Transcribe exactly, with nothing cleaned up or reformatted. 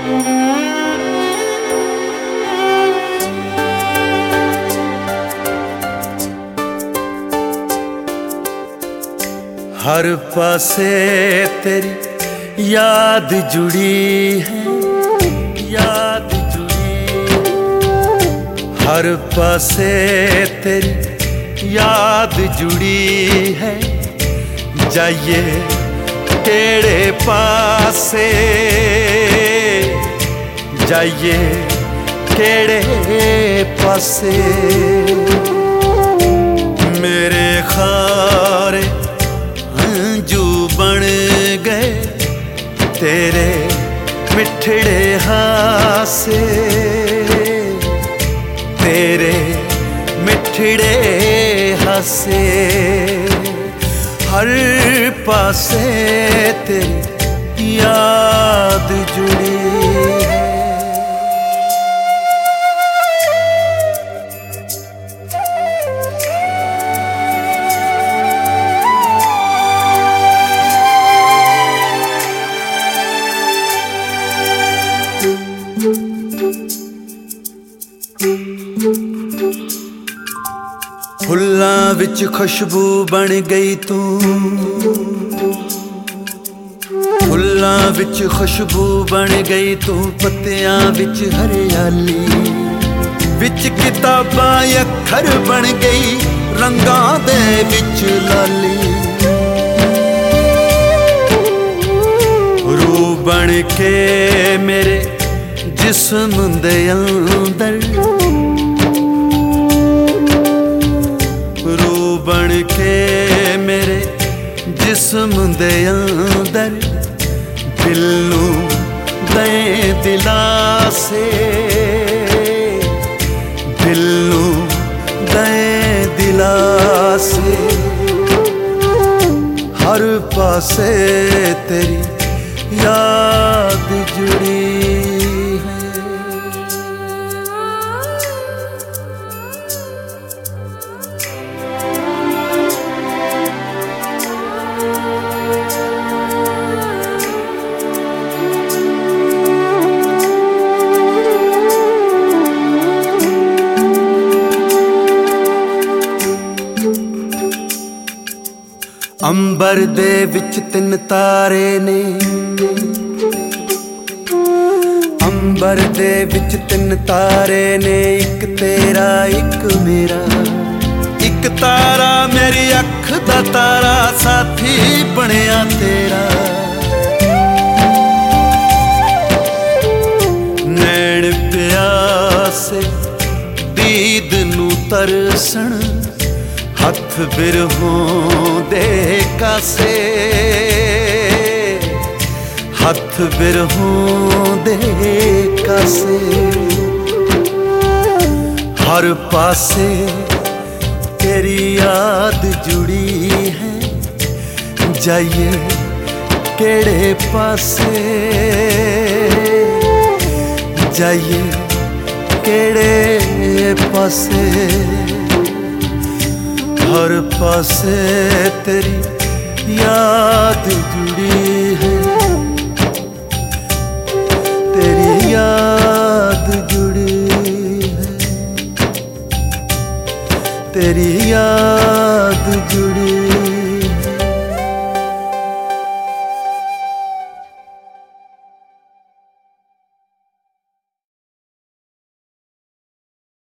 हर पासे तेरी याद जुड़ी है, याद जुड़ी। हर पासे तेरी याद जुड़ी है। जाइए केड़े पासे, जाइए केड़े पासे। मेरे खारे हंजू बन गए तेरे मिठड़े हासे, तेरे मिठड़े हासे। हर पासे तेरी याद जुड़ी है। फुल्लां विच खुशबू बन गई तू, फुल्लां विच खुशबू बन गई तू। पत्तियां विच हरियाली, विच किताबां अखर बन गई रंगां दे विच लाली। रूह बन के मेरे जिस्म दे अंदर, बन के मेरे जिस्म दे अंदर। दिल नू दे दिलासे, दिल नू दे दिलासे। हर पासे तेरी याद जुड़ी है। अंबर दे विच तिन तारे ने, अंबर दे विच तिन तारे ने। इक तेरा इक मेरा, इक तारा मेरी अख दा तारा साथी बनिया तेरा। नैन प्यासे दीद नू तरसण, हथ बिरहों दे कासे, हथ बिरहों दे कासे। हर पासे तेरी याद जुड़ी है। जाइए केड़े पासे, जाइए केड़े पासे। हर पासे तेरी याद जुड़ी है, तेरी याद जुड़ी है, तेरी याद